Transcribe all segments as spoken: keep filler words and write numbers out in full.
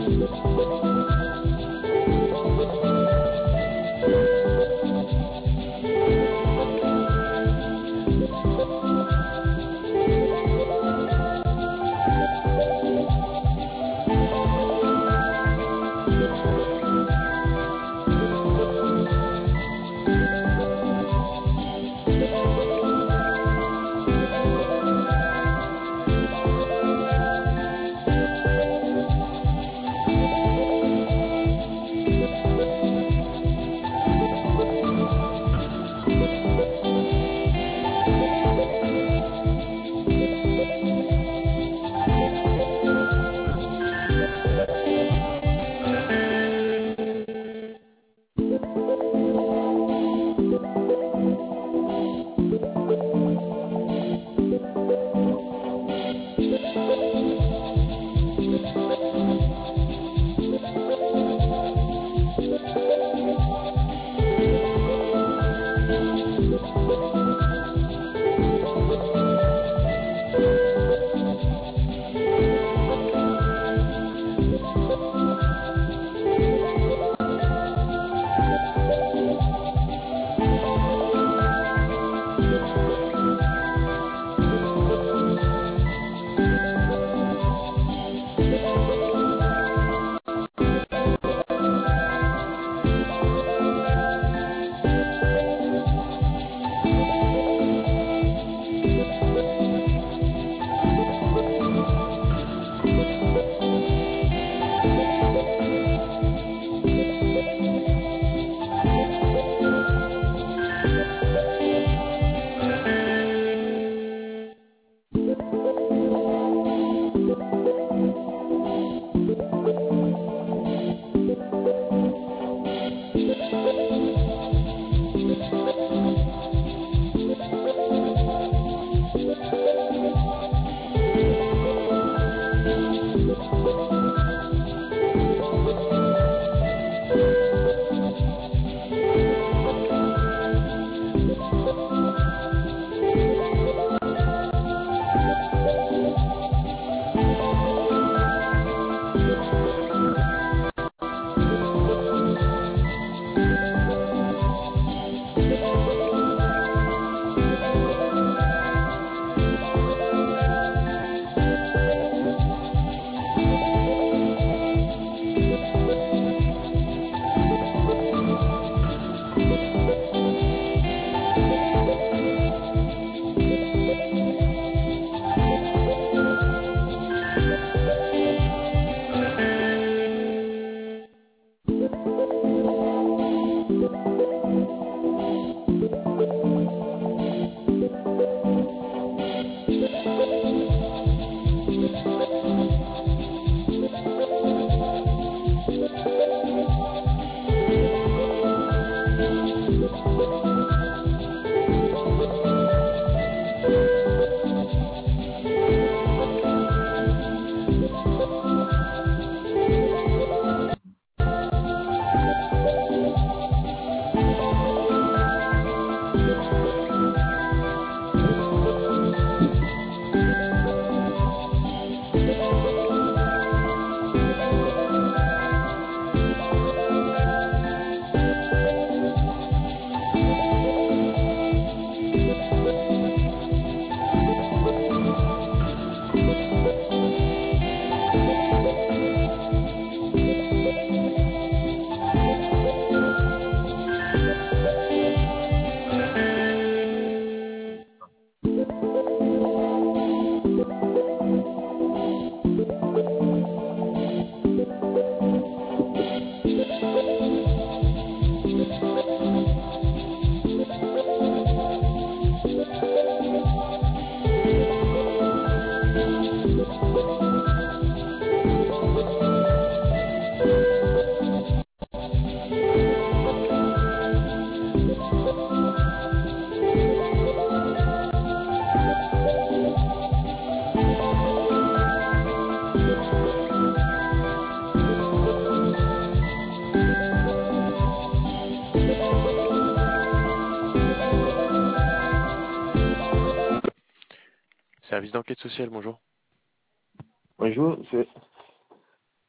Service d'enquête sociale, bonjour. Bonjour, c'est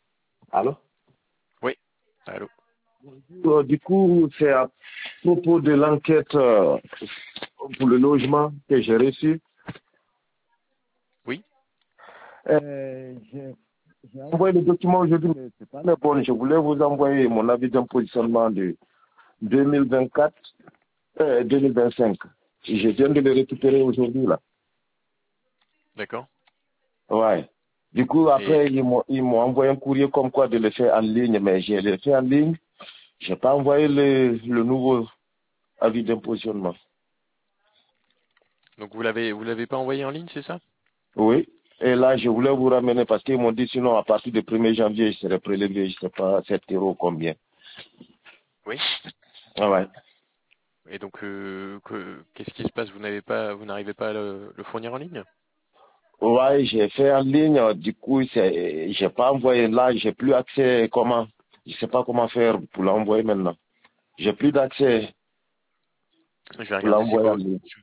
Alors, Oui. Allô? euh, du coup, c'est à propos de l'enquête euh, pour le logement que j'ai reçue. Oui. Euh, j'ai j'ai envoyé le document aujourd'hui, mais c'est pas le bon. Je voulais vous envoyer mon avis d'impositionnement de deux mille vingt-quatre, euh, deux mille vingt-cinq. Je viens de le récupérer aujourd'hui, là. D'accord. Ouais. Du coup, Et après, ils m'ont ils m'ont envoyé un courrier comme quoi de le faire en ligne, mais j'ai le fait en ligne. J'ai pas envoyé le, le nouveau avis d'impositionnement. donc vous l'avez vous l'avez pas envoyé en ligne, c'est ça? Oui. Et là, je voulais vous ramener parce qu'ils m'ont dit sinon, à partir du premier janvier, je serai prélevé, je sais pas, sept euros combien. Oui. Ah ouais. Et donc euh, que- qu'est-ce qui se passe? Vous n'avez pas vous n'arrivez pas à le, le fournir en ligne? Ouais, j'ai fait en ligne, euh, du coup, c'est, j'ai pas envoyé là, j'ai plus accès, comment, je sais pas comment faire pour l'envoyer maintenant. J'ai plus d'accès Je vais pour regarder c'est l'envoyer quoi en votre ligne. monsieur.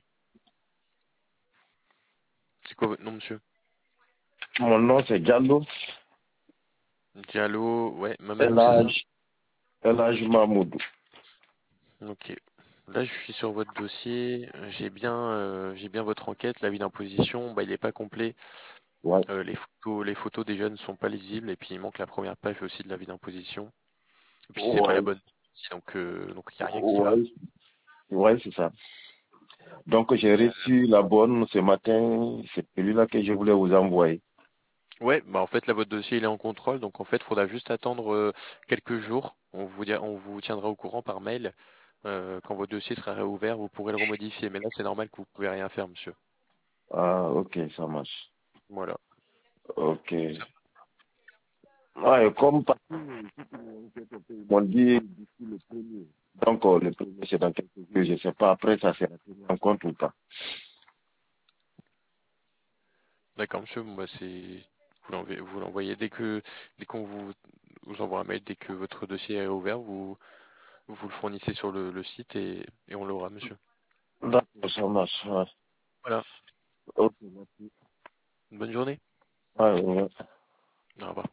C'est quoi votre nom, monsieur? Mon nom, c'est Diallo, Diallo, ouais, Mamadou, c'est ça? Elage, Elage Mahmoud. Ok. Là, je suis sur votre dossier. J'ai bien, euh, j'ai bien votre enquête. L'avis d'imposition, bah, il n'est pas complet. Ouais. Euh, les photos, les photos déjà ne sont pas lisibles. Et puis, il manque la première page aussi de l'avis d'imposition. Et puis, c'est pas la Ouais. bonne. Donc, euh, donc, il n'y a rien qui va. Ouais. Ouais, c'est ça. Donc, j'ai reçu la bonne ce matin, c'est celui-là que je voulais vous envoyer. Ouais, bah en fait là votre dossier il est en contrôle, donc en fait il faudra juste attendre euh, quelques jours. On vous dira- on vous tiendra au courant par mail. Euh, quand votre dossier sera réouvert, vous pourrez le remodifier. Mais là c'est normal que vous pouvez rien faire, monsieur. Ah, ok, ça marche. Voilà. Ok. Ouais, comme partout, ils m'ont dit d'ici le premier. Donc, euh, le premier, c'est dans quelques jours, je ne sais pas, après, ça sera tenu en compte ou pas. D'accord, monsieur. Bon, bah c'est vous l'envoyez, vous l'envoyez dès que dès qu'on vous vous envoie un mail, dès que votre dossier est ouvert, vous vous le fournissez sur le, le site et, et on l'aura, monsieur. D'accord, ça marche. Ouais. Voilà. Ok, merci. Bonne journée. Ouais, ouais. Au revoir.